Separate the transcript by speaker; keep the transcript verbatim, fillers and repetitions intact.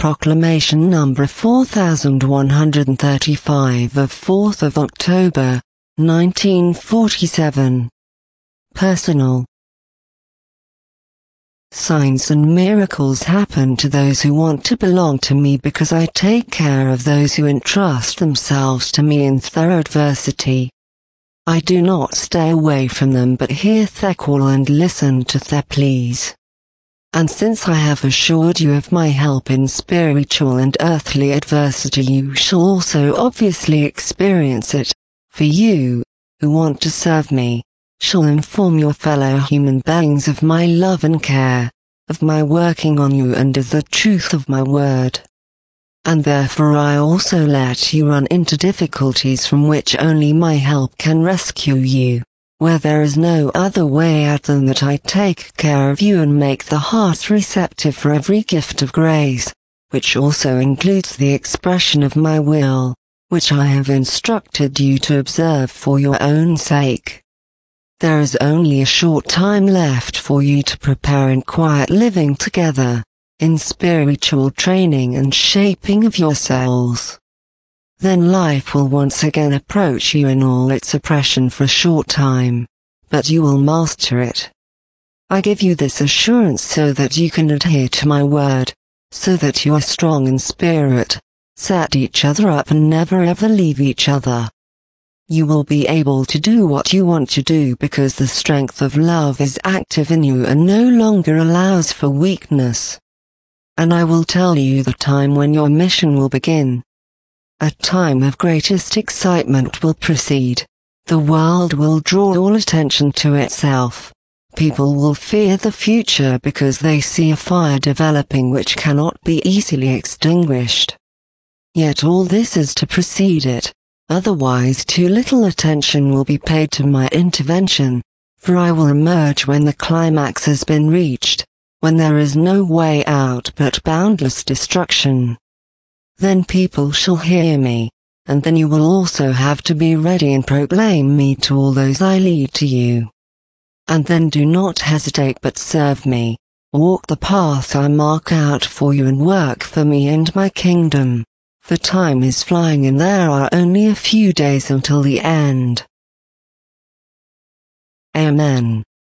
Speaker 1: Proclamation number four thousand one hundred thirty-five of fourth of October, nineteen forty-seven. Personal. Signs and miracles happen to those who want to belong to me because I take care of those who entrust themselves to me in their adversity. I do not stay away from them but hear their call and listen to their pleas. And since I have assured you of my help in spiritual and earthly adversity, you shall also obviously experience it, for you, who want to serve me, shall inform your fellow human beings of my love and care, of my working on you and of the truth of my word. And therefore I also let you run into difficulties from which only my help can rescue you, where there is no other way out than that I take care of you and make the heart receptive for every gift of grace, which also includes the expression of my will, which I have instructed you to observe for your own sake. There is only a short time left for you to prepare in quiet living together, in spiritual training and shaping of your souls. Then life will once again approach you in all its oppression for a short time, but you will master it. I give you this assurance so that you can adhere to my word, so that you are strong in spirit, set each other up and never ever leave each other. You will be able to do what you want to do because the strength of love is active in you and no longer allows for weakness. And I will tell you the time when your mission will begin. A time of greatest excitement will precede. The world will draw all attention to itself. People will fear the future because they see a fire developing which cannot be easily extinguished. Yet all this is to precede it. Otherwise too little attention will be paid to my intervention, for I will emerge when the climax has been reached, when there is no way out but boundless destruction. Then people shall hear me, and then you will also have to be ready and proclaim me to all those I lead to you. And then do not hesitate but serve me, walk the path I mark out for you and work for me and my kingdom. For time is flying and there are only a few days until the end. Amen.